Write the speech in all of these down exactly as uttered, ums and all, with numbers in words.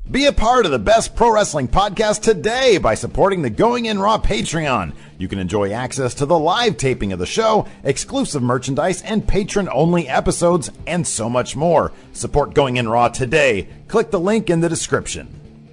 Be a part of the best pro wrestling podcast today by supporting the Going In Raw Patreon. You can enjoy access to the live taping of the show, exclusive merchandise, and patron-only episodes, and so much more. Support Going In Raw today. Click the link in the description.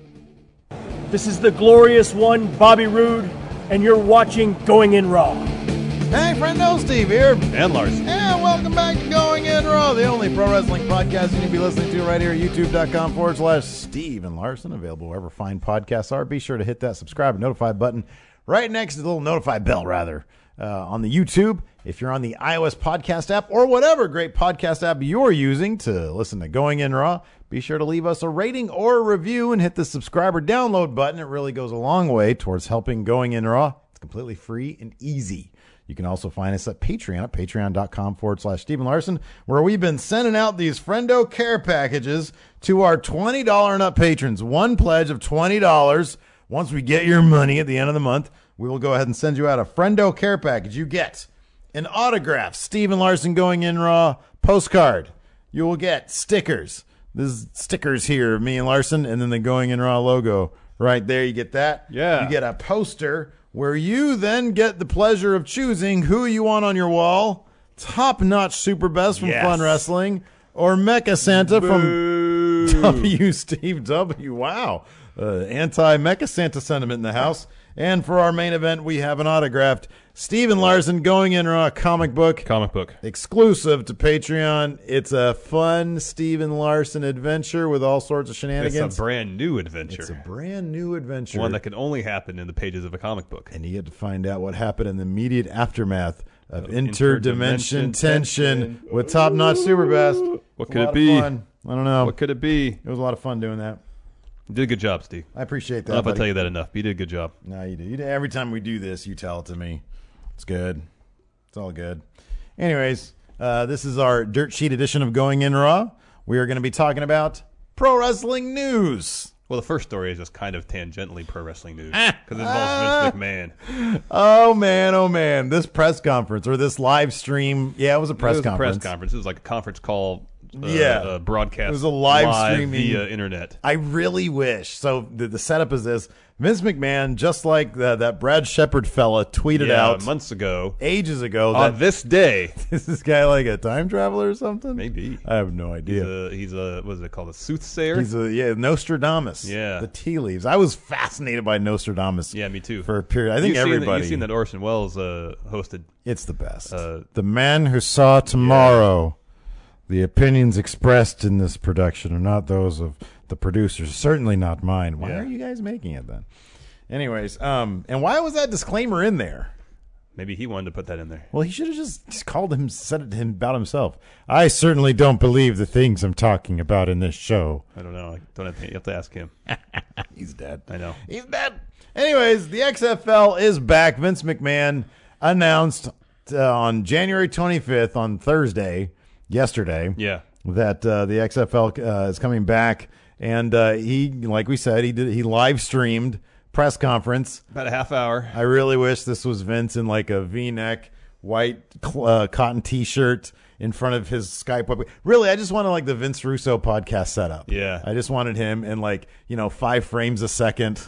This is the glorious one, Bobby Roode, and you're watching Going In Raw. Hey, friendo, Steve here. And Larson. And welcome back to Going In Raw, the only pro wrestling podcast you need to be listening to right here at youtube.com forward slash Steve and Larson, available wherever fine podcasts are. Be sure to hit that subscribe and notify button right next to the little notify bell, rather, uh, on the YouTube. If you're on the iOS podcast app or whatever great podcast app you're using to listen to Going In Raw, be sure to leave us a rating or a review and hit the subscribe or download button. It really goes a long way towards helping Going In Raw. It's completely free and easy. You can also find us at Patreon at patreon.com forward slash Stephen Larson, where we've been sending out these Friendo Care packages to our twenty dollars and up patrons. One pledge of twenty dollars. Once we get your money at the end of the month, we will go ahead and send you out a Friendo Care package. You get an autographed Stephen Larson Going In Raw postcard. You will get stickers. There's stickers here of me and Larson, and then the Going In Raw logo right there. You get that. Yeah. You get a poster where you then get the pleasure of choosing who you want on your wall. Top-notch Super Best from Yes. Fun Wrestling, or Mecha Santa Boo. from W. Steve W. Wow. Uh, anti-Mecha Santa sentiment in the house. And for our main event, we have an autographed Stephen Larson Going In Raw comic book. Comic book. Exclusive to Patreon. It's a fun Stephen Larson adventure with all sorts of shenanigans. It's a brand new adventure. It's a brand new adventure. One that can only happen in the pages of a comic book. And you get to find out what happened in the immediate aftermath of Of interdimension interdimension tension tension. with top-notch Super Best. What It's a could lot it of be? fun. I don't know. What could it be? It was a lot of fun doing that. You did a good job, Steve. I appreciate I that. don't know if I buddy. tell you that enough, but you did a good job. No, you do. You do. Every time we do this, you tell it to me. It's good. It's all good. Anyways, uh, this is our dirt sheet edition of Going In Raw. We are going to be talking about pro wrestling news. Well, the first story is just kind of tangentially pro wrestling news Ah. because it involves Vince McMahon. Oh, man, oh, man. This press conference or this live stream. Yeah, it was a press it was conference. a press conference. It was like a conference call. Uh, Yeah. uh, broadcast. It was a live streaming via internet. I really wish. So the, the setup is this. Vince McMahon, just like the, that Brad Shepard fella tweeted yeah, out months ago. ages ago On that this day, is this guy like a time traveler or something? maybe. I have no He's idea. a, he's a, what is it called? A soothsayer? He's a yeah, Nostradamus. Yeah. The tea leaves. I was fascinated by Nostradamus. Yeah, me too. For a period. I think you've seen, everybody. You've seen that Orson Welles uh, hosted. It's the best. Uh, the man who saw tomorrow. The opinions expressed in this production are not those of the producers. Certainly not mine. Why Yeah. are you guys making it then? Anyways, um, and why was that disclaimer in there? Maybe he wanted to put that in there. Well, he should have just, just called him, said it to him about himself. I certainly don't believe the things I'm talking about in this show. I don't know. I don't have to, you have to ask him. He's dead. I know. He's dead. Anyways, the X F L is back. Vince McMahon announced uh, on January twenty-fifth, on Thursday, yesterday, Yeah. that uh, the X F L uh, is coming back. And uh, he, like we said, he did he live streamed press conference. About a half hour. I really wish this was Vince in like a V-neck, white uh, cotton T-shirt in front of his Skype web. Really, I just wanted like the Vince Russo podcast setup. Yeah. I just wanted him in like, you know, five frames a second.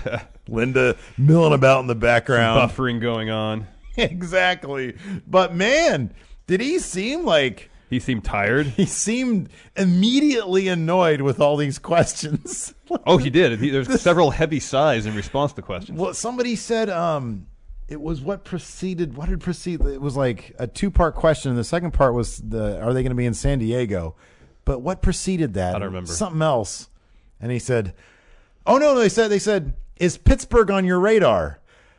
Linda milling about in the background. Buffering going on. Exactly. But man, did he seem like... He seemed tired. He seemed immediately annoyed with all these questions. Oh, he did. He, there's several heavy sighs in response to questions. Well, somebody said um, it was what preceded. What had preceded? It was like a two-part question. The second part was the Are they going to be in San Diego? But what preceded that? I don't remember. Something else. And he said, "Oh no, no." They said, "They said is Pittsburgh on your radar?"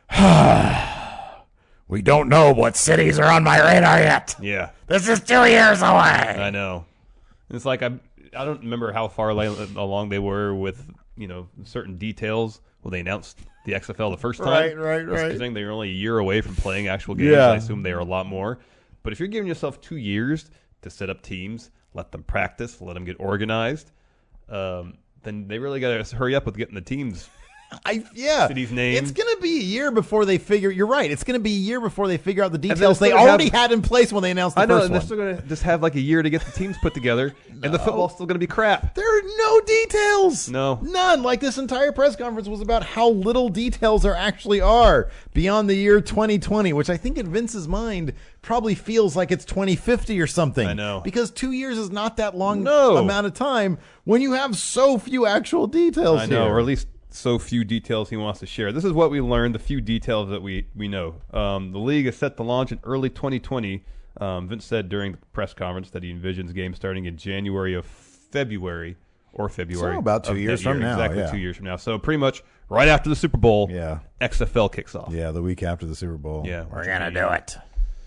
We don't know what cities are on my radar yet. Yeah. This is two years away. I know. It's like I I don't remember how far along they were with, you know, certain details when they announced the X F L the first time. Right, right, right. Considering they were only a year away from playing actual games, Yeah. I assume they are a lot more. But if you're giving yourself two years to set up teams, let them practice, let them get organized, um, then they really got to hurry up with getting the teams I yeah. Cities named. It's going to be a year before they figure. You're right. It's going to be a year before they figure out the details they're they still already have- had in place when they announced the I know, first and they're one. still going to just have like a year to get the teams put together, and the football's still going to be crap. There are no details. No. None. Like this entire press conference was about how little details there actually are beyond the year twenty twenty, which I think in Vince's mind probably feels like it's twenty fifty or something. I know. Because two years is not that long No. amount of time when you have so few actual details I know, here. or at least so few details he wants to share. This is what we learned, the few details that we, we know. Um, the league is set to launch in early twenty twenty. Um, Vince said during the press conference that he envisions games starting in January of February or February. So about two of years that from year. now, Exactly yeah. two years from now. So pretty much right after the Super Bowl, Yeah. X F L kicks off. Yeah, the week after the Super Bowl. Yeah. We're going to do it.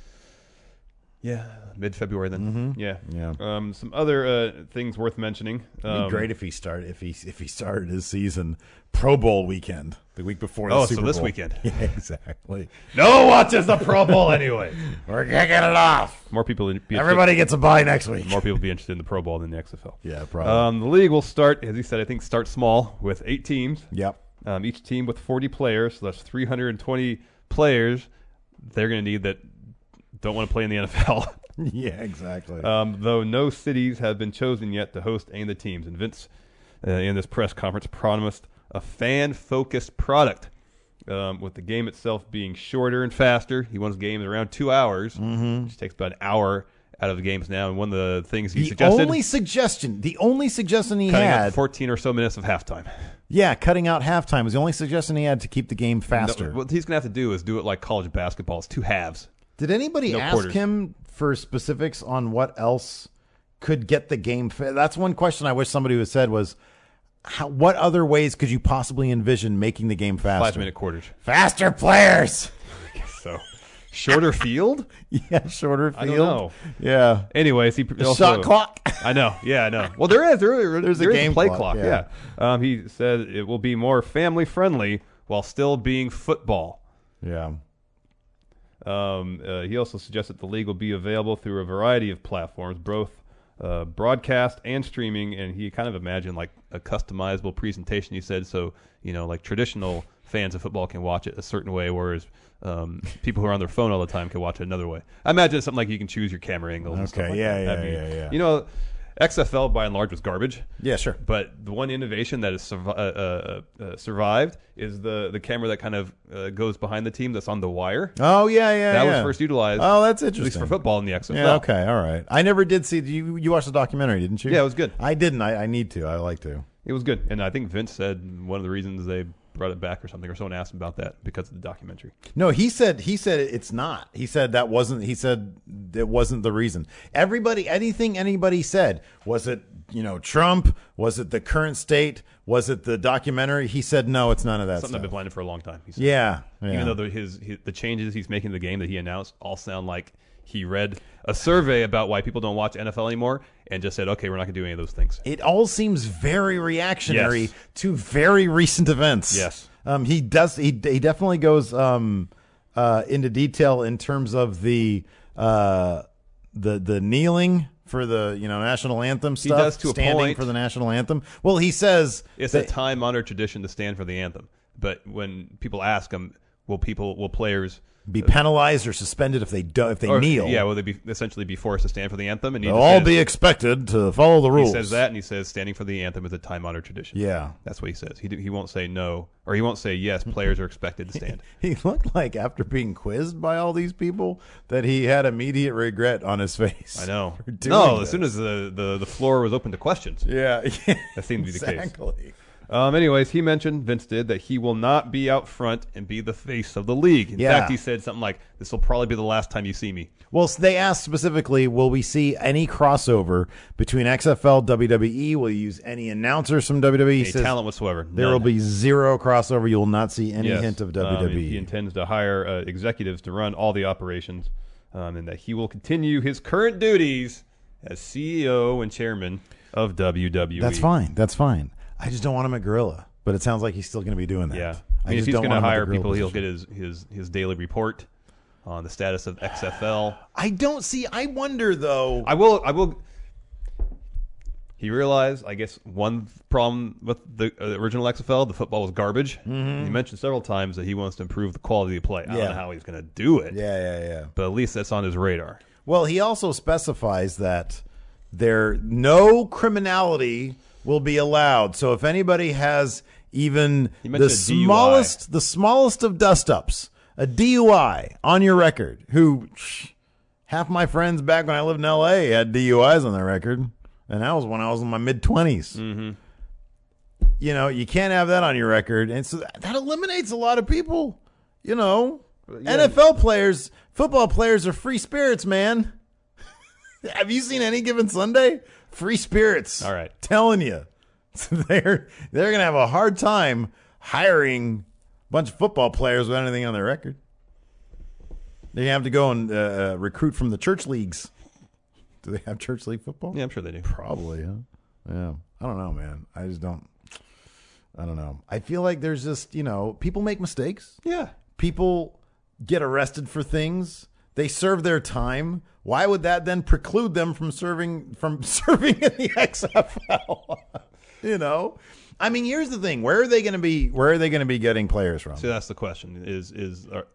Yeah, mid-February then. Mm-hmm. Yeah. Yeah. Um, some other uh, things worth mentioning. It'd Um, be great if he started if he if he started his season Pro Bowl weekend, the week before the Oh, Super so this Bowl. weekend. Yeah, exactly. No one watches the Pro Bowl anyway. We're gonna get it off. More people would be Everybody gets a bye next week. more people would be interested in the Pro Bowl than the X F L. Yeah, probably. Um, the league will start, as he said, I think start small with eight teams. Yep. Um, each team with forty players, so that's three hundred twenty players. They're going to need that don't want to play in the N F L. Yeah, exactly. Um, though no cities have been chosen yet to host any of the teams. And Vince, uh, in this press conference, promised a fan-focused product. Um, with the game itself being shorter and faster, he wants games around two hours, mm-hmm. which takes about an hour out of the games now. And one of the things he the suggested, only suggestion, the only suggestion he cutting had, out fourteen or so minutes of halftime. yeah, cutting out halftime was the only suggestion he had to keep the game faster. No, what he's going to have to do is do it like college basketball. It's two halves. Did anybody No ask quarters. him for specifics on what else could get the game? Fa- That's one question I wish somebody would have said was, how, what other ways could you possibly envision making the game faster? Five-minute quarters. Faster players. So, shorter field? Yeah, shorter field. I don't know. Yeah. Anyways, he The also, shot clock. I know. Yeah, I know. Well, there is. There, There's a there is game play clock, clock. yeah. Yeah. Um, he said it will be more family friendly while still being football. Yeah. Um, uh, he also suggested the league will be available through a variety of platforms, both uh, broadcast and streaming. And he kind of imagined like a customizable presentation. He said so. You know, like traditional fans of football can watch it a certain way, whereas um, people who are on their phone all the time can watch it another way. I imagine it's something like you can choose your camera angles. And Okay, stuff like yeah, that. yeah, That'd be- yeah, yeah. You know, X F L by and large was garbage. Yeah, sure. But the one innovation that has survi- uh, uh, uh, survived is the the camera that kind of uh, goes behind the team that's on the wire. Oh, yeah, yeah, That yeah. was first utilized. Oh, that's At least interesting. for football in the X F L. Yeah, okay, all right. I never did see, you You watched the documentary, didn't you? Yeah, it was good. I didn't. I, I need to. I like to. It was good. And I think Vince said one of the reasons they brought it back or something, or someone asked him about that because of the documentary. No, he said he said it's not. He said that wasn't. He said it wasn't the reason. Everybody, anything anybody said, was it you know Trump? Was it the current state? Was it the documentary? He said no, it's none of that Something stuff. I've been planning for a long time. He said. Yeah, yeah. Even though the, his, his the changes he's making to the game that he announced all sound like he read a survey about why people don't watch N F L anymore and just said, okay, we're not going to do any of those things. It all seems very reactionary Yes. to very recent events. Yes. Um, he does. He he definitely goes um, uh, into detail in terms of the uh, the the kneeling for the you know national anthem stuff. does to a standing point. for the national anthem. Well, he says It's that- a time-honored tradition to stand for the anthem. But when people ask him, will people, will players be penalized or suspended if they do, if they or, kneel. Yeah, will they be essentially be forced to stand for the anthem? And he They'll just all says- be expected to follow the rules. He says that, and he says standing for the anthem is a time-honored tradition. Yeah. That's what he says. He he won't say no, or he won't say yes. Players are expected to stand. He looked like after being quizzed by all these people that he had immediate regret on his face. I know. for doing No, this. as soon as the, the, the floor was open to questions. Yeah, yeah. That seemed to be the case. Exactly. Um, anyways, he mentioned, Vince did, that he will not be out front and be the face of the league. In Yeah. fact, he said something like, this will probably be the last time you see me. Well, so they asked specifically, will we see any crossover between X F L, W W E? Will you use any announcers from W W E? He Any says talent whatsoever. there None. will be zero crossover. You will not see any Yes. hint of Um, W W E. he intends to hire uh, executives to run all the operations, um, and that he will continue his current duties as C E O and chairman of W W E. That's fine. That's fine. I just don't want him at Gorilla. But it sounds like he's still going to be doing that. Yeah. I I mean, if just he's don't going to want him at hire the Gorilla people, he'll position. get his, his, his daily report on the status of X F L. I don't see. I wonder though. I will. I will. He realized, I guess, one problem with the uh, original X F L, the football was garbage. Mm-hmm. He mentioned several times that he wants to improve the quality of play. I Yeah. don't know how he's going to do it. Yeah, yeah, yeah. But at least that's on his radar. Well, he also specifies that there no criminality will be allowed. So if anybody has even He the mentioned a D U I. smallest, the smallest of dust-ups, a D U I on your record, who shh, half my friends back when I lived in L A had D U Is on their record, and that was when I was in my mid-twenties. Mm-hmm. You know, you can't have that on your record, and so that eliminates a lot of people. You know, Yeah. N F L players, football players are free spirits, man. Have you seen Any Given Sunday? Free spirits. All right. Telling you. So they're they're going to have a hard time hiring a bunch of football players with anything on their record. They have to go and uh, recruit from the church leagues. Do they have church league football? Yeah, I'm sure they do. Probably, huh? Yeah. I don't know, man. I just don't. I don't know. I feel like there's just, you know, people make mistakes. Yeah. People get arrested for things. They serve their time. Why would that then preclude them from serving from serving in the X F L? You know, I mean, here's the thing: where are they going to be? Where are they going to be getting players from? So that's the question. Is is are,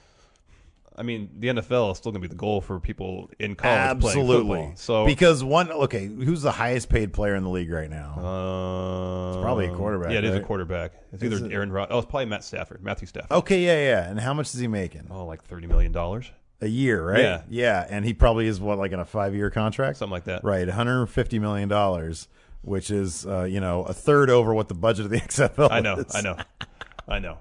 I mean, the N F L is still going to be the goal for people in college Absolutely. playing football. So because one, okay, who's the highest paid player in the league right now? uh, It's probably a quarterback, Yeah, it is right? a quarterback. It's Is either it- Aaron Rod. Oh, it's probably Matt Stafford, Matthew Stafford. Okay, yeah, yeah. And how much is he making? Oh, like thirty million dollars, A year, right? Yeah. yeah. And he probably is what, like in a five-year contract, something like that. right? one hundred fifty million dollars, which is uh, you know a third over what the budget of the X F L I know, is. I know, I know.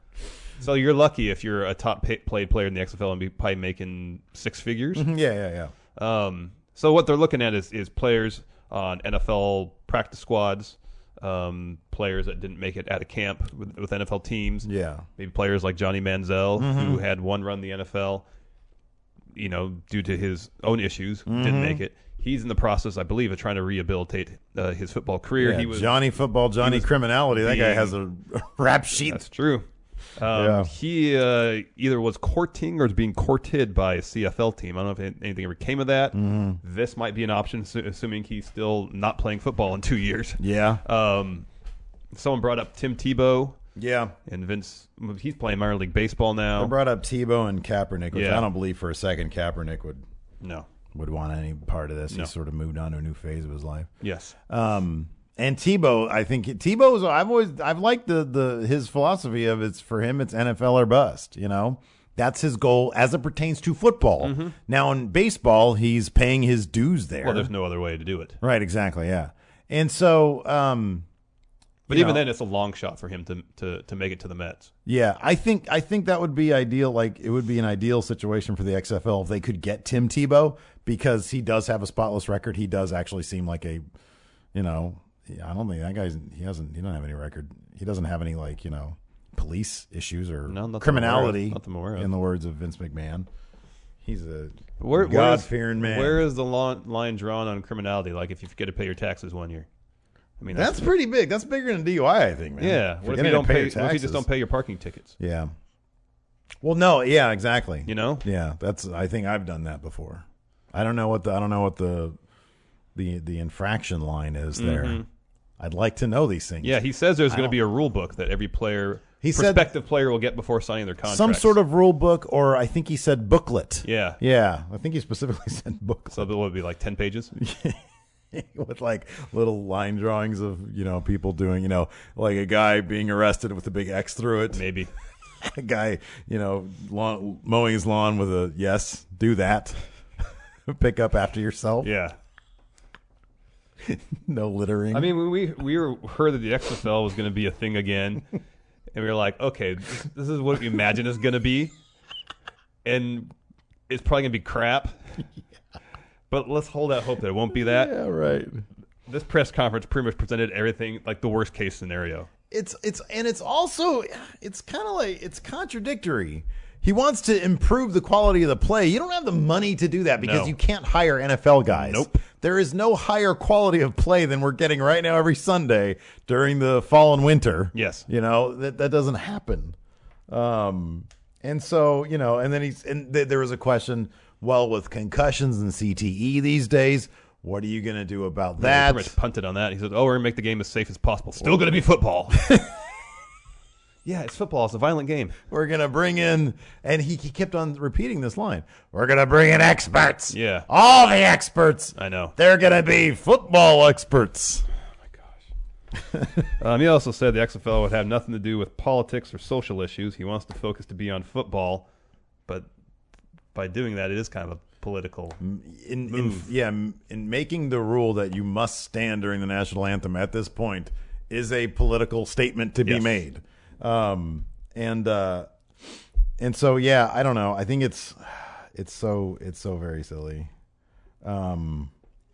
So you're lucky if you're a top pay, played player in the X F L and be probably making six figures. Yeah, yeah, yeah. Um, so what they're looking at is, is players on N F L practice squads, um, players that didn't make it out of camp with, with N F L teams. Yeah. Maybe players like Johnny Manziel, who had one run in the N F L, you know, due to his own issues, didn't make it. He's in the process, I believe, of trying to rehabilitate uh, his football career. Yeah, he was Johnny Football, Johnny was Criminality. That guy being- has a rap sheet. That's true. Um, Yeah. He uh, either was courting or was being courted by a C F L team. I don't know if anything ever came of that. Mm-hmm. This might be an option, assu- assuming he's still not playing football in two years. Yeah, Um, someone brought up Tim Tebow yeah. and Vince. He's playing minor league baseball I now. brought up Tebow and Kaepernick, which Yeah. I don't believe for a second Kaepernick would No. would want any part of this. No. He sort of moved on to a new phase of his life. Yes. Um, and Tebow, I think Tebow's. I've always I've liked the the his philosophy of it's for him it's N F L or bust. You know, that's his goal as it pertains to football. Mm-hmm. Now in baseball, he's paying his dues there. Well, there's no other way to do it. right, exactly, yeah. And so, um, But you even know, then, it's a long shot for him to, to, to make it to the Mets. yeah, I think I think that would be ideal. Like it would be an ideal situation for the X F L if they could get Tim Tebow because he does have a spotless record. He does actually seem like a, you know, I don't think that guy's he hasn't he doesn't have any record. He doesn't have any like you know police issues or No, not that I'm criminality. aware of. Not that I'm aware of. In the words of Vince McMahon, he's a Where, God fearing man. Where is the line, line drawn on criminality? Like if you forget to pay your taxes one year. I mean, That's pretty big. That's bigger than D U I, I think, man. yeah. What if Forgetting you to don't pay? your What if you just taxes. don't pay your parking tickets? Yeah. Well, no, yeah, exactly. You know? Yeah, that's. I think I've done that before. I don't know what the I don't know what the the the infraction line is there. I'd like to know these things. Mm-hmm. Yeah, he says there's I going to don't- be a rule book that every player, He said- prospective player, will get before signing their contract. some sort of rule book, or I think he said booklet. Yeah. Yeah, I think he specifically said booklet. So it would be like ten pages. With like little line drawings of you know people doing you know like a guy being arrested with a big X through it. Maybe. A guy you know lawn, mowing his lawn with a yes, do that. Pick up after yourself. Yeah. No littering. I mean, we we were, heard that the X F L was going to be a thing again, and we were like, okay, this, this is what we imagine it's going to be, and it's probably going to be crap. But let's hold out hope that it won't be that. yeah, right. This press conference pretty much presented everything like the worst case scenario. It's it's and it's also it's kind of like it's contradictory. He wants to improve the quality of the play. You don't have the money to do that because No. you can't hire N F L guys. Nope. There is no higher quality of play than we're getting right now every Sunday during the fall and winter. Yes. You know, that that doesn't happen. Um and so, you know, and then he's and th- there was a question, well, with concussions and C T E these days, What are you going to do about Yeah, that? he pretty much punted on that. He said, "Oh, we're gonna make the game as safe as possible. Still going to be football." Yeah, it's football. It's a violent game. We're going to bring in, and he, he kept on repeating this line. We're going to bring in experts. Yeah. All the experts. I know. They're going to be football experts. um, he also said the X F L would have nothing to do with politics or social issues. He wants the focus to be on football, but by doing that, it is kind of a political In, in move. yeah, in making the rule that you must stand during the national anthem at this point is a political statement to be Yes. made. Um, and uh, and so yeah, I don't know. I think it's it's so it's so very silly. Um,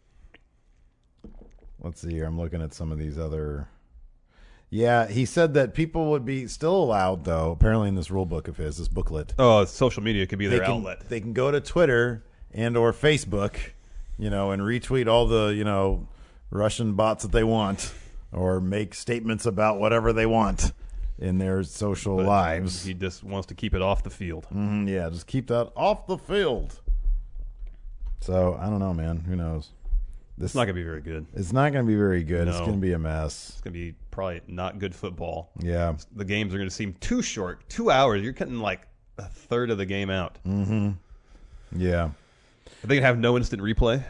let's see here. I'm looking at some of these other. Yeah, he said that people would be still allowed, though, apparently in this rule book of his, this booklet. Oh, social media could be They their can, outlet. they can go to Twitter and or Facebook, you know, and retweet all the, you know, Russian bots that they want or make statements about whatever they want in their social But lives. He just wants to keep it off the field. Mhm, yeah, just keep that off the field. So, I don't know, man. Who knows? This It's not going to be very good. It's not going to be very good. It's No. going to be a mess. It's going to be probably not good football. Yeah. The games are going to seem too short. Two hours. You're cutting like a third of the game out. Mm-hmm. Yeah. Are they going to have no instant replay?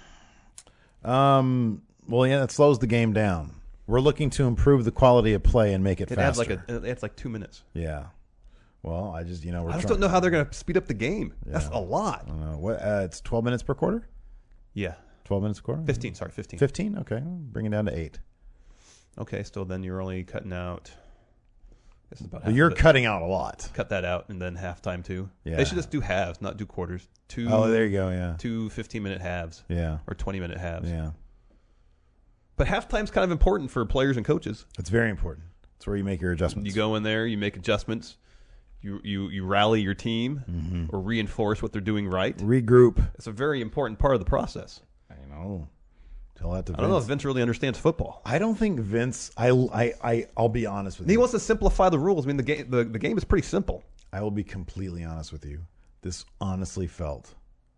Um. Well, yeah, it slows the game down. We're looking to improve the quality of play and make it It adds faster. like a, it adds like two minutes. Yeah. Well, I just, you know, we're I just trying- don't know how they're going to speed up the game. That's a lot. I don't know. What, uh, it's twelve minutes per quarter? Yeah. twelve minutes a quarter? fifteen, sorry, fifteen. fifteen? Okay. Bring it down to eight. Okay, still then you're only cutting out. This is about half But you're of it. cutting out a lot. Cut that out and then halftime too. Yeah. They should just do halves, not do quarters. Two Oh, there you go. Yeah. two fifteen-minute halves Yeah. or twenty-minute halves. Yeah. But halftime's kind of important for players and coaches. It's very important. It's where you make your adjustments. You go in there, you make adjustments, you you, you rally your team Mm-hmm. or reinforce what they're doing right. Regroup. It's a very important part of the process. I know. Tell that to Vince. I don't know if Vince really understands football. I don't think Vince. I, I, I, I'll be honest with He you. wants to simplify the rules. I mean, the game the, the game is pretty simple. I will be completely honest with you. This honestly felt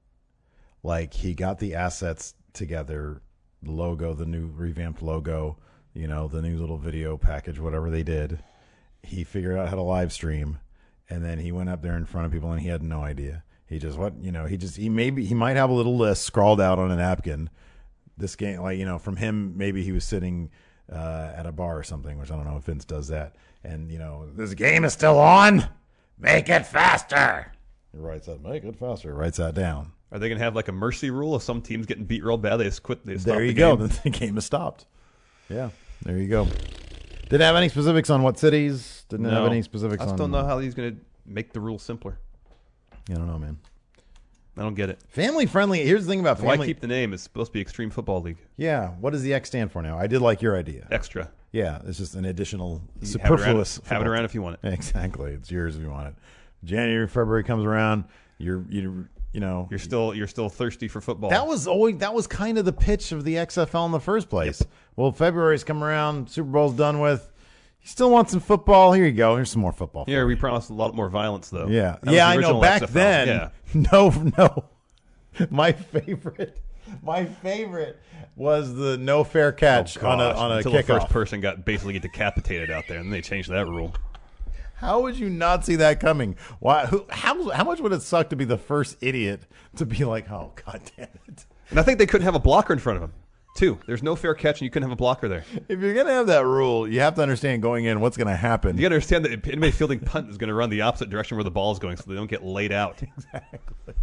like he got the assets together, the logo, the new revamped logo, you know, the new little video package, whatever they did. He figured out how to live stream, and then he went up there in front of people, and he had no idea. He just what you know. He just he maybe he might have a little list scrawled out on a napkin. This game, like you know, from him, maybe he was sitting uh, at a bar or something, which I don't know if Vince does that. And you know, this game is still on. Make it faster. He writes that. Make it faster. Writes that down. Are they going to have like a mercy rule? If some team's getting beat real bad, they just quit. They stop There you the go. game? The game is stopped. Yeah. There you go. Didn't have any specifics on what cities. Didn't have No. any specifics I just on. don't know how he's going to make the rules simpler. I don't know, man. I don't get it. Family friendly. Here's the thing about family. Why keep the name? It's supposed to be Extreme Football League. Yeah. What does the X stand for now? I did like your idea. Extra. Yeah. It's just an additional You superfluous. Have it, around, have it around if you want it. Exactly. It's yours if you want it. January, February comes around. You're you you know You're still you're still thirsty for football. that was always that was kind of the pitch of the X F L in the first place. Well, February's come around. Super Bowl's done with. You still want some football? Here you go. Here's some more football. Here we promised a lot more violence though. Yeah, That was yeah, the I know. original Back X F L. then, Yeah. no, no. My favorite, my favorite was the no fair catch Oh, on a gosh, on a until the kickoff. first person got basically decapitated out there, and they changed that rule. How would you not see that coming? Why? Who? How? How much would it suck to be the first idiot to be like, oh god damn it? And I think they couldn't have a blocker in front of him. Too. There's no fair catch, and you couldn't have a blocker there. If you're gonna have that rule, you have to understand going in what's gonna happen. You got to understand that anybody fielding punt is going to run the opposite direction where the ball is going, so they don't get laid out. Exactly.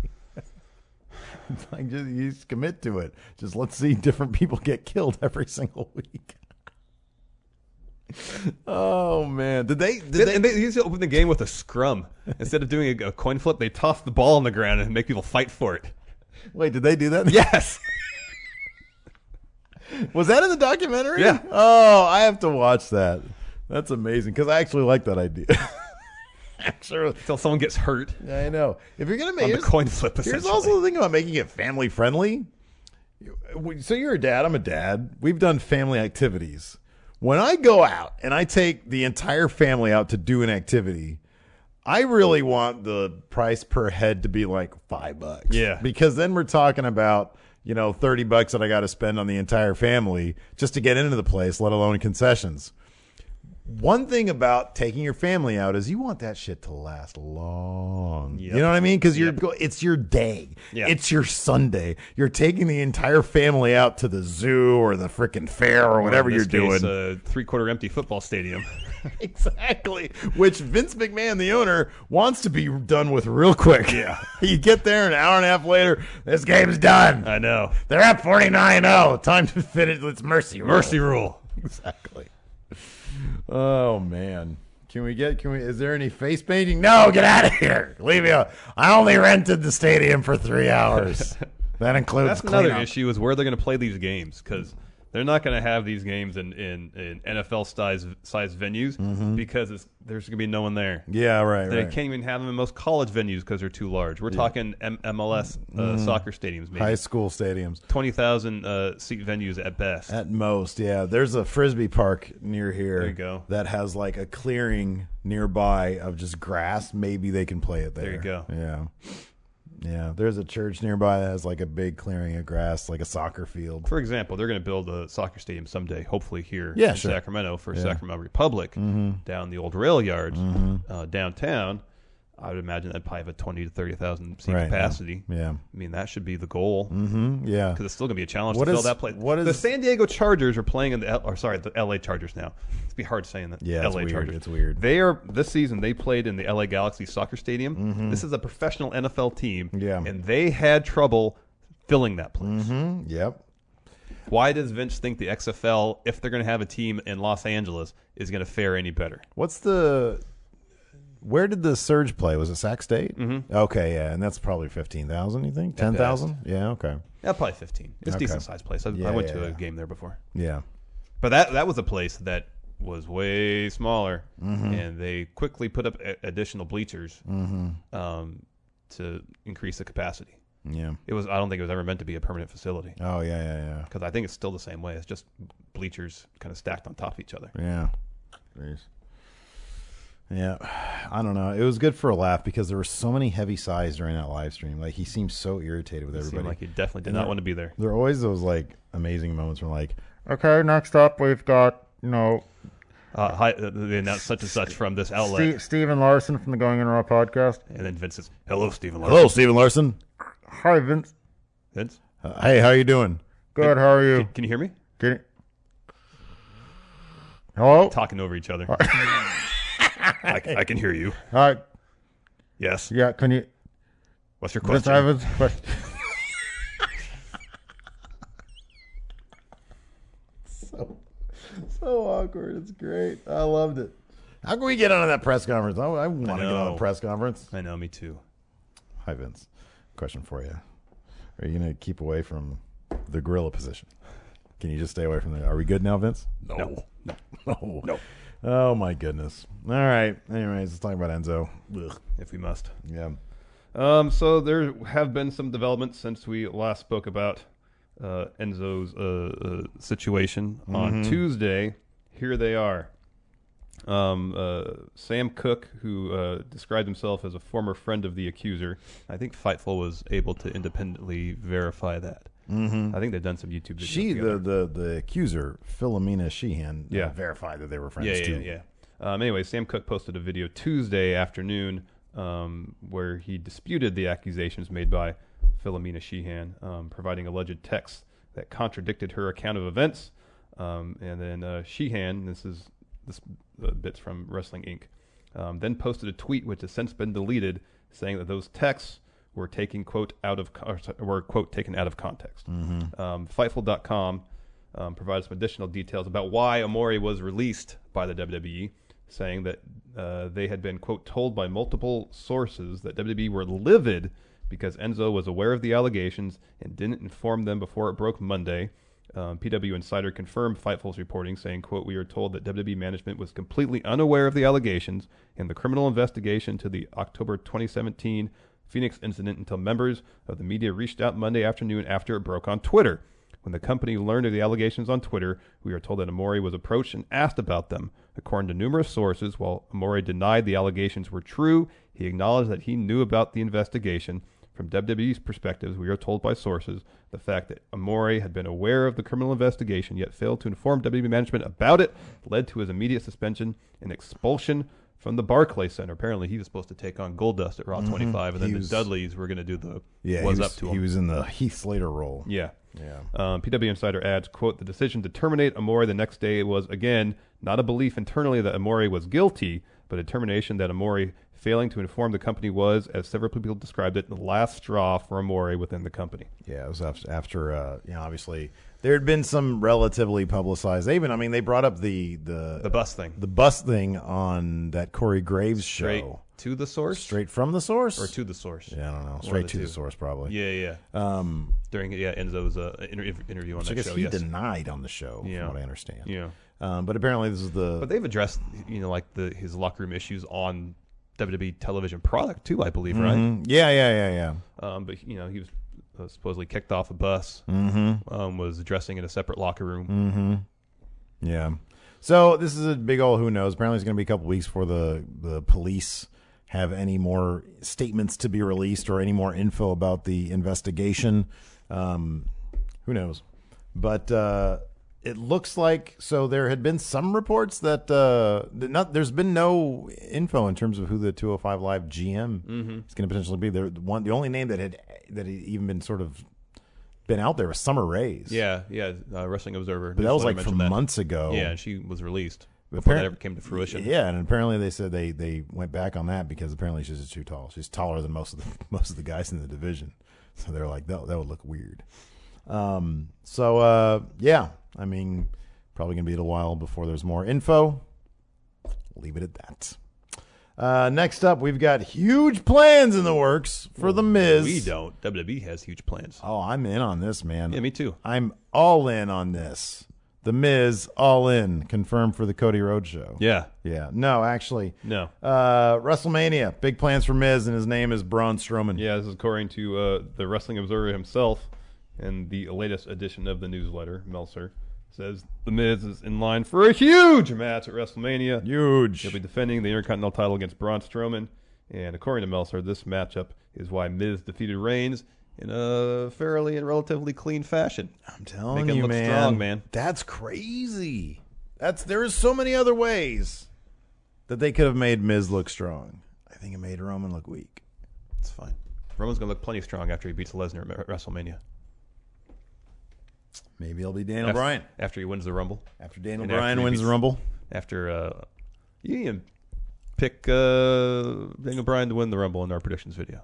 It's like just you just commit to it. Just let's see different people get killed every single week. Oh man, did they? Did They, they, and they used to open the game with a scrum instead of doing a, a coin flip. They toss the ball on the ground and make people fight for it. wait, did they do that? Yes. Was that in the documentary? Yeah. Oh, I have to watch that. That's amazing because I actually like that idea. Actually, Until someone gets hurt I know. If you're gonna make on the here's- coin flip, Here's essentially. also the thing about making it family friendly. So you're a dad, I'm a dad. We've done family activities. When I go out and I take the entire family out to do an activity, I really want the price per head to be like five bucks. Yeah. Because then we're talking about, you know, thirty bucks that I got to spend on the entire family just to get into the place, let alone concessions. One thing about taking your family out is you want that shit to last long. Yep. You know what I mean? Because you're yep. it's your day. Yep. It's your Sunday. You're taking the entire family out to the zoo or the freaking fair or whatever or in you're this case, doing. A three-quarter empty football stadium. Exactly. Which Vince McMahon, the owner, wants to be done with real quick. Yeah. You get there an hour and a half later, this game's done. I know. They're up forty-nine oh. Time to finish. It's mercy rule. Mercy rule. Exactly. Oh man, can we get? Can we? Is there any face painting? No, get out of here. Leave me alone. I only rented the stadium for three hours. That includes. That's cleanup. another issue is where they're going to play these games because they're not going to have these games in, in, in N F L size size venues mm-hmm. because it's, there's going to be no one there. Yeah, right. They right. can't even have them in most college venues because they're too large. We're yeah. talking M- MLS uh, mm. soccer stadiums, maybe high school stadiums, twenty thousand uh, seat venues at best. At most, yeah. There's a frisbee park near here. There you go. That has like a clearing nearby of just grass. Maybe they can play it there. There you go. Yeah. Yeah, there's a church nearby that has like a big clearing of grass, like a soccer field. For example, they're going to build a soccer stadium someday, hopefully here yeah, in sure. Sacramento for yeah. Sacramento Republic, mm-hmm. down the old rail yards mm-hmm. uh, downtown. I would imagine that'd probably have a twenty to thirty thousand seat right, capacity. Yeah. yeah, I mean that should be the goal. Mm-hmm. Yeah, because it's still going to be a challenge what to is, fill that place. What is the San Diego Chargers are playing in the L, or sorry the L A Chargers now? It'd be hard saying that. Yeah, L A it's weird. Chargers. It's weird. They are this season. They played in the L A Galaxy soccer stadium. Mm-hmm. This is a professional N F L team. Yeah, and they had trouble filling that place. Mm-hmm. Yep. Why does Vince think the X F L, if they're going to have a team in Los Angeles, is going to fare any better? What's the? Where did the Surge play? Was it Sac State? Mm-hmm. Okay, yeah, and that's probably fifteen thousand. You think ten thousand? Yeah, okay. Yeah, probably fifteen. It's okay. a decent sized place. I, yeah, I went yeah, to yeah. a game there before. Yeah, but that that was a place that was way smaller, mm-hmm. and they quickly put up a- additional bleachers mm-hmm. um, to increase the capacity. Yeah, it was. I don't think it was ever meant to be a permanent facility. Oh yeah, yeah, yeah. Because I think it's still the same way. It's just bleachers kind of stacked on top of each other. Yeah. Jeez. Yeah, I don't know. It was good for a laugh because there were so many heavy sighs during that live stream. Like he seemed so irritated with It everybody. seemed like he definitely did and not there, want to be there. There are always those like amazing moments where like, okay, next up we've got you know, uh, hi, uh, they announced such and such from this outlet. Steve, Stephen Larson from the Going In Raw podcast, and then Vince says, "Hello, Stephen Larson." Hello, Stephen Larson. Hi, Vince. Vince. Uh, hey, how you doing? Good. Hey, how are you? Can, can you hear me? Can you... Hello. Talking over each other. I, I can hear you. All right. Yes. Yeah. Can you? What's your question? I have a question. so, so awkward. It's great. I loved it. How can we get on that press conference? I, I want to get on a press conference. I know. Me too. Hi, Vince. Question for you. Are you going to keep away from the gorilla position? Can you just stay away from that? Are we good now, Vince? No. No. No. No. no. Oh, my goodness. All right. Anyways, let's talk about Enzo. Ugh, if we must. Yeah. Um, so there have been some developments since we last spoke about uh, Enzo's uh, uh, situation mm-hmm. on Tuesday. Here they are. Um, uh, Sam Cooke, who uh, described himself as a former friend of the accuser. I think Fightful was able to independently verify that. Mm-hmm. I think they've done some YouTube videos She, together. the, the, the accuser, Philomena Sheehan, yeah. uh, verified that they were friends yeah, yeah, too. Yeah, yeah. Um, anyway, Sam Cooke posted a video Tuesday afternoon um, where he disputed the accusations made by Philomena Sheehan, um, providing alleged texts that contradicted her account of events. Um, and then uh, Sheehan, this is this uh, bits from Wrestling Incorporated, um, then posted a tweet which has since been deleted, saying that those texts were taken quote out of or, were quote taken out of context. Mm-hmm. Um, Fightful dot com um, provides some additional details about why Omori was released by the W W E, saying that uh, they had been quote told by multiple sources that W W E were livid because Enzo was aware of the allegations and didn't inform them before it broke Monday. Um, P W Insider confirmed Fightful's reporting, saying, quote, "We are told that W W E management was completely unaware of the allegations and the criminal investigation to the October twenty seventeen Phoenix incident until members of the media reached out Monday afternoon after it broke on Twitter. When the company learned of the allegations on Twitter, we are told that Omori was approached and asked about them. According to numerous sources, while Omori denied the allegations were true, he acknowledged that he knew about the investigation. From W W E's perspective, we are told by sources the fact that Amore had been aware of the criminal investigation yet failed to inform W W E management about it led to his immediate suspension and expulsion from the Barclays Center. Apparently, he was supposed to take on Goldust at Raw mm-hmm. twenty-five, and then he the was, Dudleys were going to do the yeah, was, he was up to him. He was in the Heath Slater role. Yeah. Yeah. Um, P W Insider adds, quote, the decision to terminate Amore the next day was, again, not a belief internally that Amore was guilty, but a determination that Amore failing to inform the company was, as several people described it, the last straw for Amore within the company. Yeah, it was after, after uh, you know, obviously there had been some relatively publicized. They even, I mean, they brought up the the the bus thing, the bus thing on that Corey Graves Straight show. To the source, straight from the source, or to the source? Yeah, I don't know. Straight to two. the source, probably. Yeah, yeah. Um, During yeah Enzo's uh, inter- interview on that I guess show. he He yes. denied on the show, yeah. from what I understand. Yeah. Um, but apparently this is the. But they've addressed, you know, like the his locker room issues on W W E television product too, I believe, mm-hmm. right? Yeah, yeah, yeah, yeah. Um, but you know, he was uh, supposedly kicked off a bus. Mm-hmm. Um, was addressing in a separate locker room. Mm-hmm. Yeah. So this is a big old who knows. Apparently, it's going to be a couple weeks before the the police have any more statements to be released or any more info about the investigation. Um, who knows? But uh, it looks like, so there had been some reports that, uh, that not, there's been no info in terms of who the two oh five Live G M mm-hmm. is going to potentially be. There, one, the only name that had that had even been sort of been out there was Summer Rae's. Yeah, yeah, uh, Wrestling Observer. But that was like from that. months ago. Yeah, and she was released before that ever came to fruition. Yeah, and apparently they said they, they went back on that because apparently she's just too tall. She's taller than most of the most of the guys in the division. So they're like, that that would look weird. Um. So uh, yeah, I mean, probably gonna be a while before there's more info. Leave it at that. Uh, next up, we've got huge plans in the works for The Miz. We don't. W W E has huge plans. Oh, I'm in on this, man. Yeah, me too. I'm all in on this. The Miz, all in, confirmed for the Cody Rhodes show. Yeah. Yeah. No, actually. No. Uh, WrestleMania, big plans for Miz, and his name is Braun Strowman. Yeah, this is according to uh, the Wrestling Observer himself, and the latest edition of the newsletter, Meltzer, says The Miz is in line for a huge match at WrestleMania. Huge. He'll be defending the Intercontinental title against Braun Strowman, and according to Meltzer, this matchup is why Miz defeated Reigns in a fairly and relatively clean fashion. I'm telling Make him you, look man. strong, man. That's crazy. That's There's so many other ways that they could have made Miz look strong. I think it made Roman look weak. It's fine. Roman's going to look plenty strong after he beats Lesnar at WrestleMania. Maybe it'll be Daniel after, Bryan. After he wins the Rumble. After Daniel and Bryan after wins beats, the Rumble. After uh, you can pick uh, Daniel Bryan to win the Rumble in our predictions video.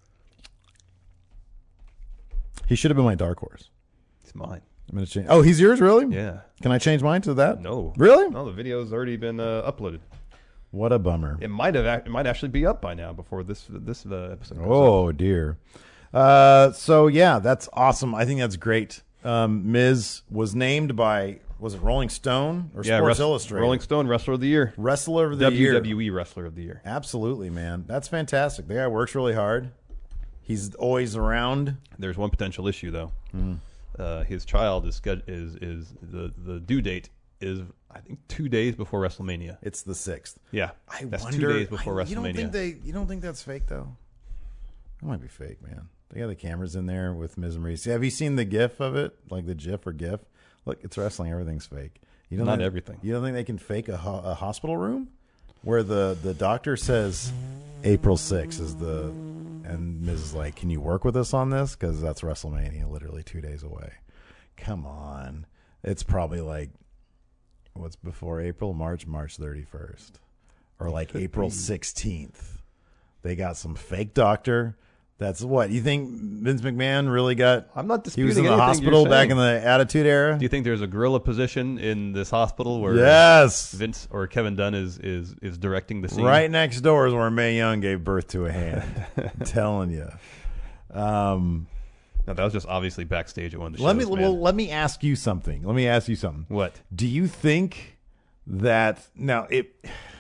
He should have been my dark horse. It's mine. I'm gonna change. Oh, he's yours, really? Yeah. Can I change mine to that? No. Really? No, the video's already been uh, uploaded. What a bummer. It might have. It might actually be up by now before this this uh, episode. Goes Oh up. dear. Uh, so yeah, that's awesome. I think that's great. Um, Miz was named by was it Rolling Stone or yeah, Sports Rest- Illustrated? Rolling Stone Wrestler of the Year. Wrestler of the W Year. W E Wrestler of the Year. Absolutely, man. That's fantastic. The guy works really hard. He's always around. There's one potential issue though. Hmm. Uh, his child is sched- is is the the due date is I think two days before WrestleMania. It's the sixth. Yeah, I that's wonder, two days before I, WrestleMania. You don't think they? You don't think that's fake though? That might be fake, man. They got the cameras in there with Miz and Maurice. Have you seen the GIF of it? Like the GIF or GIF? Look, it's wrestling. Everything's fake. You don't Not think, everything. You don't think they can fake a, ho- a hospital room where the, the doctor says April sixth is the, and Miz is like, can you work with us on this? Because that's WrestleMania, literally two days away. Come on. It's probably like, what's before April? March, March thirty-first. Or like April sixteenth. They got some fake doctor. That's what you think. Vince McMahon really got. I'm not He disputing was in the anything hospital you're back saying. in the Attitude Era. Do you think there's a gorilla position in this hospital where Yes. Vince or Kevin Dunn is is is directing the scene? Right next door is where Mae Young gave birth to a hand. I'm telling you. Um, No, that was just obviously backstage at one of the let shows. me man. well. Let me ask you something. Let me ask you something. What? Do you think that now it?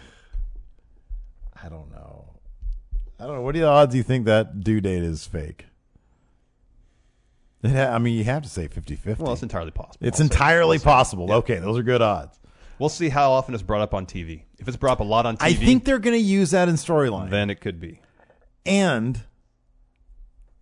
I don't know. I don't know. What are the odds you think that due date is fake? It ha- I mean, you have to say fifty-fifty. Well, it's entirely possible. It's I'll say- entirely I'll say- possible. yeah. Okay, those are good odds. We'll see how often it's brought up on T V. If it's brought up a lot on T V, I think they're going to use that in storyline. then it could be. And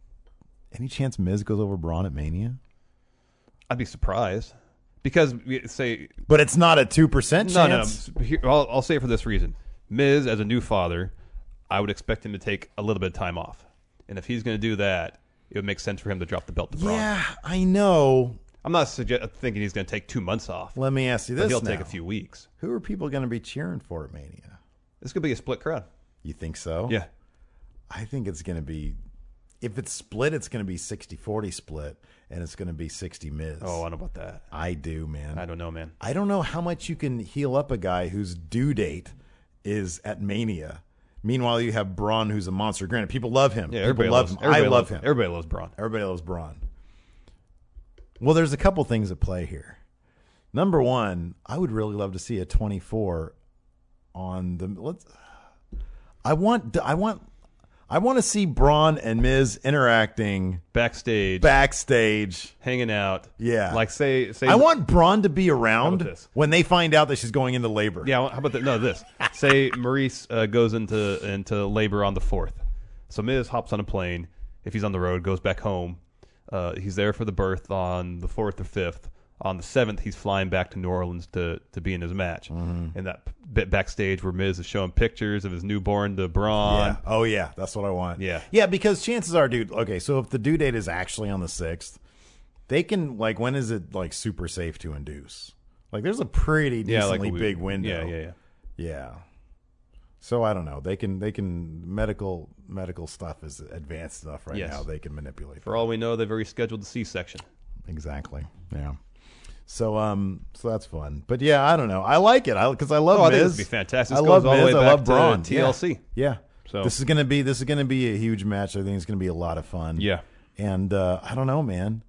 Any chance Miz goes over Braun at Mania? I'd be surprised because we say, but it's not a two percent no, chance. no. Here, I'll, I'll say it for this reason: Miz, as a new father, I would expect him to take a little bit of time off, and if he's going to do that, it would make sense for him to drop the belt to Braun. Yeah, I know. I'm not suggest- thinking he's going to take two months off. Let me ask you this: but he'll now. take a few weeks. Who are people going to be cheering for at Mania? This could be a split crowd. You think so? Yeah. I think it's going to be, if it's split, it's going to be sixty forty split, and it's going to be sixty Miz. Oh, I don't know about that. I do, man. I don't know, man. I don't know how much you can heal up a guy whose due date is at Mania. Meanwhile, you have Braun, who's a monster. Granted, people love him. Yeah, people everybody love loves, him. everybody I love loves, him. Everybody loves Braun. Everybody loves Braun. Well, there's a couple things at play here. Number one, I would really love to see a twenty-four on the. Let's. I want. I want. I want to see Braun and Miz interacting Backstage, backstage, hanging out. Yeah. Like say, say. I want Braun to be How around about this? when they find out that she's going into labor. Yeah. How about that? No, this. Say Maurice uh, goes into into labor on the fourth, so Miz hops on a plane. If he's on the road, goes back home. Uh, he's there for the birth on the fourth or fifth. On the seventh, he's flying back to New Orleans to, to be in his match. Mm-hmm. And that bit backstage where Miz is showing pictures of his newborn to Braun. Yeah. Oh, yeah. That's what I want. Yeah. Yeah, because chances are, dude, okay, so if the due date is actually on the sixth, they can, like, when is it, like, super safe to induce? Like, there's a pretty Yeah, like decently a week. big window. Yeah, yeah, yeah. Yeah. So I don't know. They can, they can, medical medical stuff is advanced enough right Yes. now. They can manipulate For all we know, they've already scheduled the C-section. Exactly. Yeah. So um, so that's fun. But yeah, I don't know. I like it. I because I love Oh, I Miz. think this would be fantastic. This I goes love all the Miz. way I back love to Braun. T L C. Yeah. So- this is gonna be this is gonna be a huge match. I think it's gonna be a lot of fun. Yeah. And uh, I don't know, man.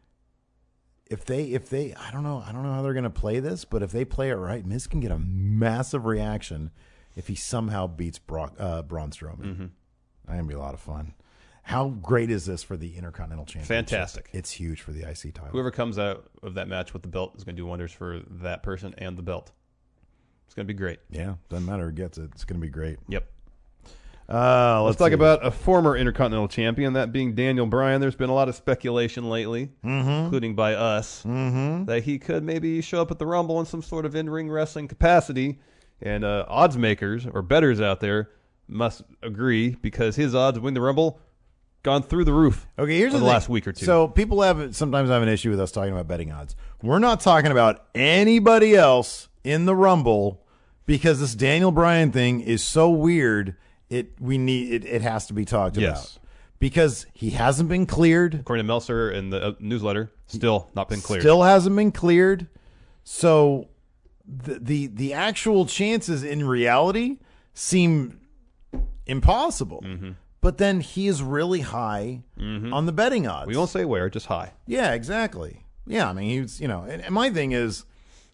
If they if they I don't know I don't know how they're gonna play this, but if they play it right, Miz can get a massive reaction if he somehow beats Brock, uh, Braun Strowman. Mm-hmm. That's gonna be a lot of fun. How great is this for the Intercontinental Championship? Fantastic. It's huge for the I C title. Whoever comes out of that match with the belt is going to do wonders for that person and the belt. It's going to be great. Yeah, doesn't matter who gets it. It's going to be great. Yep. Uh, Let's, let's talk see. about a former Intercontinental Champion, that being Daniel Bryan. There's been a lot of speculation lately, Mm-hmm. including by us, mm-hmm. that he could maybe show up at the Rumble in some sort of in-ring wrestling capacity. And uh, odds makers or bettors out there must agree because his odds to win the Rumble gone through the roof. Okay, here's the, the, the thing. last week or two. So people have sometimes have an issue with us talking about betting odds. We're not talking about anybody else in the Rumble because this Daniel Bryan thing is so weird. It we need it, it has to be talked Yes. about because he hasn't been cleared. According to Meltzer in the uh, newsletter, still not been cleared. Still hasn't been cleared. So the the the actual chances in reality seem impossible. Mm-hmm. But then he is really high on the betting odds. We won't say where, just high. Yeah, exactly. Yeah, I mean, he's, you know, and, and my thing is,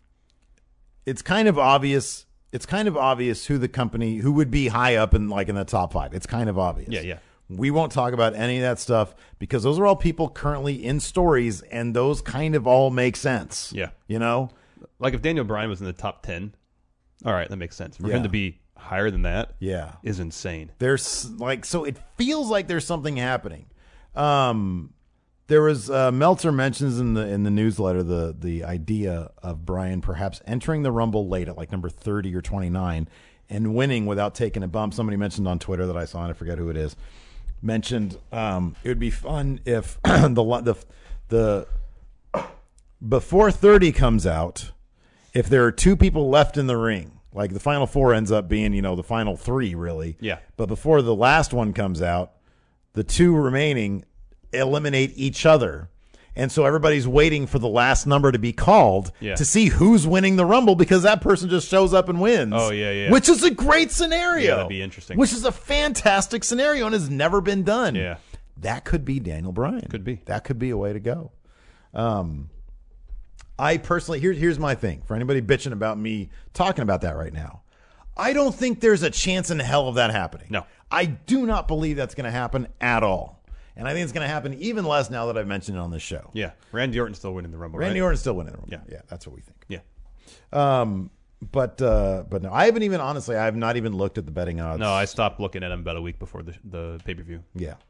it's kind of obvious. It's kind of obvious who the company, who would be high up in, like, in the top five. It's kind of obvious. Yeah, yeah. We won't talk about any of that stuff because those are all people currently in stories, and those kind of all make sense. Yeah. You know? Like if Daniel Bryan was in the top ten, all right, that makes sense. For Yeah. him to be higher than that Yeah. is insane. There's like, so it feels like there's something happening. Um, there was uh, Meltzer mentions in the in the newsletter the the idea of Bryan perhaps entering the Rumble late at like number thirty or twenty-nine and winning without taking a bump. Somebody mentioned on Twitter that I saw, and I forget who it is, mentioned um, it would be fun if the the the before thirty comes out, if there are two people left in the ring. Like the final four ends up being, you know, the final three, really. Yeah. But before the last one comes out, the two remaining eliminate each other. And so everybody's waiting for the last number to be called Yeah. to see who's winning the Rumble because that person just shows up and wins. Oh, yeah, yeah. Which is a great scenario. Yeah, that'd be interesting. Which is a fantastic scenario and has never been done. Yeah. That could be Daniel Bryan. Could be. That could be a way to go. Um, I personally, here, here's my thing. For anybody bitching about me talking about that right now, I don't think there's a chance in hell of that happening. No. I do not believe that's going to happen at all. And I think it's going to happen even less now that I've mentioned it on this show. Yeah. Randy Orton's still winning the Rumble, Randy right? Orton's still winning the Rumble. Yeah. Yeah, that's what we think. Yeah. Um, but uh, but no, I haven't even, honestly, I have not even looked at the betting odds. No, I stopped looking at him about a week before the, the pay-per-view. Yeah.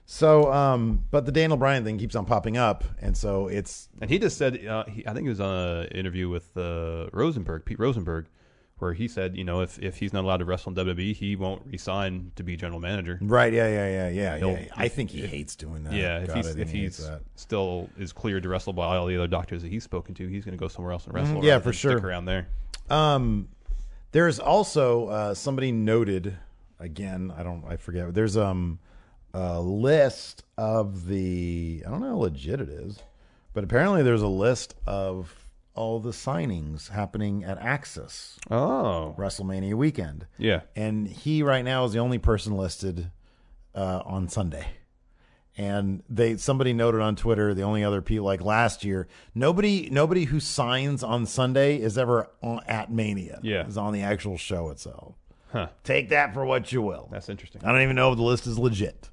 So, um, but the Daniel Bryan thing keeps on popping up, and so it's And he just said, uh, he, I think it was on an interview with uh, Rosenberg, Pete Rosenberg, where he said, you know, if, if he's not allowed to wrestle in W W E, he won't resign to be general manager. right. Yeah, yeah, yeah, yeah, He'll- yeah. I think he hates doing that. Yeah, if God, he's I think if he hates he's that. still is cleared to wrestle by all the other doctors that he's spoken to, he's going to go somewhere else and wrestle. Mhm, yeah, rather for than sure. Stick around there. Um, there's also uh, somebody noted again. I don't. I forget. There's um a list of the. I don't know how legit it is, but apparently there's a list of all the signings happening at Axis Oh, WrestleMania weekend, yeah. and he right now is the only person listed uh, on Sunday. And they somebody noted on Twitter the only other people like last year nobody nobody who signs on Sunday is ever on, at Mania. Yeah. Is on the actual show itself. Huh. Take that for what you will. That's interesting. I don't even know if the list is legit,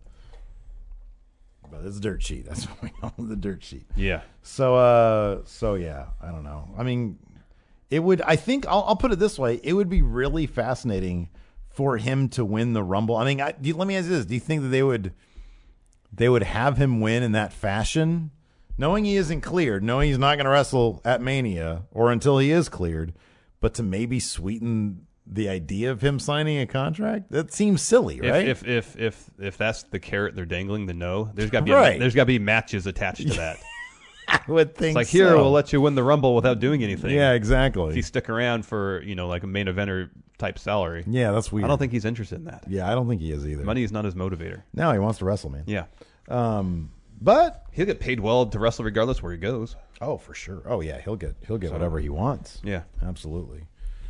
but it's a dirt sheet. That's what we call the dirt sheet. Yeah. So uh, so yeah, I don't know. I mean, it would. I think I'll, I'll put it this way: it would be really fascinating for him to win the Rumble. I mean, I, do you, let me ask you this: do you think that they would? They would have him win in that fashion, knowing he isn't cleared, knowing he's not going to wrestle at Mania or until he is cleared, but to maybe sweeten the idea of him signing a contract? That seems silly, right? If, if if if if that's the carrot they're dangling, then no. There's got to be Right. a, there's got to be matches attached to that. I would think It's like here so. we'll let you win the Rumble without doing anything. Yeah, If exactly. you stick around for you know like a main eventer type salary. Yeah, that's weird. I don't think he's interested in that. Yeah, I don't think he is either. Money is not his motivator. No, he wants to wrestle, man. Yeah. Um, but He'll get paid well to wrestle regardless where he goes. oh, for sure. Oh, yeah, he'll get he'll get whatever he wants. Yeah. Absolutely.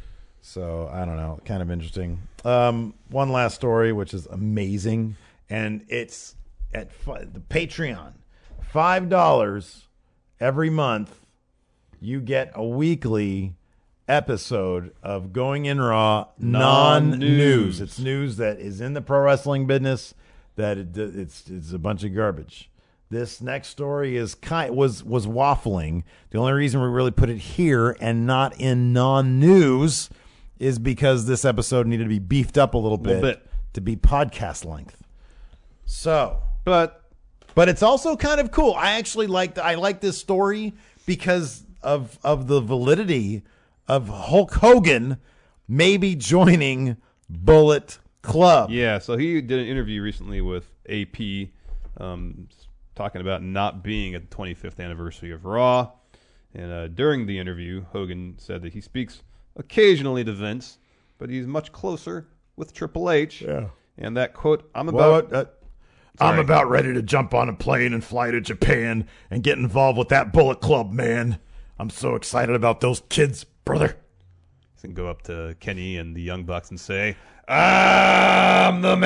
So I don't know, kind of interesting. Um, one last story, which is amazing, and it's at fi- the Patreon, five dollars every month. You get a weekly episode of Going in Raw non-news. Non-news. It's news that is in the pro wrestling business. That it, it's it's a bunch of garbage. This next story is kind was was waffling. The only reason we really put it here and not in non-news is because this episode needed to be beefed up a little bit, Little bit. to be podcast length. So, But but it's also kind of cool. I actually like I like this story because of of the validity of Hulk Hogan maybe joining Bullet Club. yeah, so he did an interview recently with A P, um, talking about not being at the twenty-fifth anniversary of Raw. And uh, during the interview, Hogan said that he speaks occasionally to Vince, but he's much closer with Triple H. Yeah. And that quote, I'm Well, about uh, I'm Sorry. about ready to jump on a plane and fly to Japan and get involved with that Bullet Club, man. I'm so excited about those kids, brother. and go up to Kenny and the Young Bucks and say, I'm the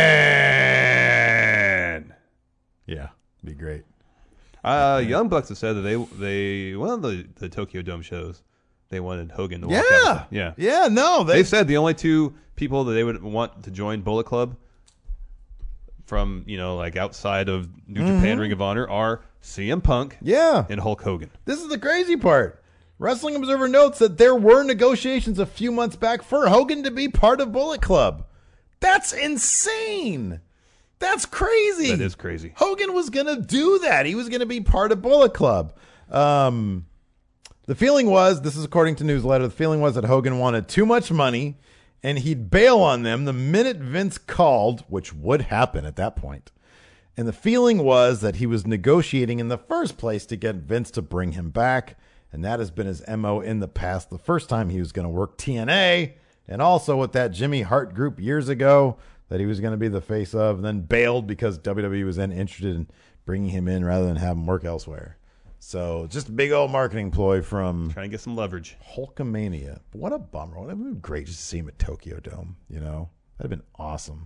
man. Yeah, be great. Uh, Young Bucks have said that they they one of the, the Tokyo Dome shows they wanted Hogan to walk Yeah, out. Yeah, yeah. No, They they. said the only two people that they would want to join Bullet Club from you know like outside of New Japan Ring of Honor are C M Punk Yeah, and Hulk Hogan. this is the crazy part. Wrestling Observer notes that there were negotiations a few months back for Hogan to be part of Bullet Club. That's insane. That's crazy. That is crazy. Hogan was going to do that. He was going to be part of Bullet Club. Um, the feeling was, this is according to Newsletter, the feeling was that Hogan wanted too much money and he'd bail on them the minute Vince called, which would happen at that point. And the feeling was that he was negotiating in the first place to get Vince to bring him back. And that has been his M O in the past. The first time he was going to work T N A, and also with that Jimmy Hart group years ago that he was going to be the face of, and then bailed because W W E was then interested in bringing him in rather than have him work elsewhere. So just a big old marketing ploy from Trying to get some leverage. Hulkamania. But what a bummer. It would have been great just to see him at Tokyo Dome, you know? That'd have been awesome.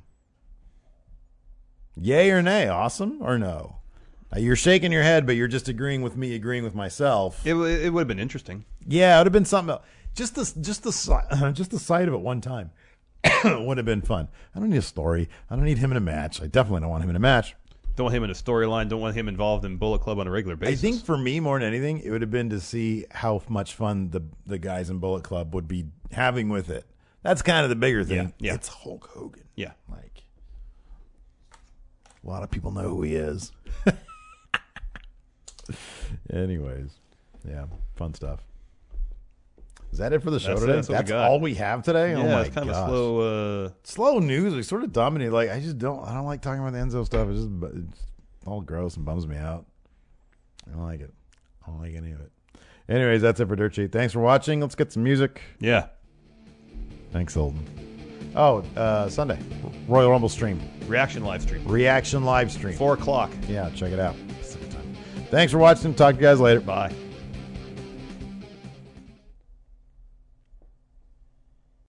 Yay or nay? Awesome or no? Uh, you're shaking your head, but you're just agreeing with me, agreeing with myself. It w- it would have been interesting. Yeah, it would have been something else. Just the just the si- just the sight of it one time would have been fun. I don't need a story. I don't need him in a match. I definitely don't want him in a match. Don't want him in a storyline. Don't want him involved in Bullet Club on a regular basis. I think for me, more than anything, it would have been to see how much fun the the guys in Bullet Club would be having with it. That's kind of the bigger thing. Yeah, yeah. It's Hulk Hogan. Yeah. Like, A lot of people know who he is. Anyways, yeah, fun stuff. Is that it for the show That's it. today? That's what we That's got. all we have today. Yeah, oh my it's kind gosh. of a slow. Uh, slow news. We sort of dominate. Like I just don't. I don't like talking about the Enzo stuff. It's just it's all gross and bums me out. I don't like it. I don't like any of it. Anyways, that's it for Dirt Sheet. Thanks for watching. Let's get some music. yeah. Thanks, Holden. Oh, uh, Sunday, Royal Rumble stream, Reaction live stream. reaction live stream. Four o'clock. Yeah, check it out. Pacific time. Thanks for watching. Talk to you guys later. Bye.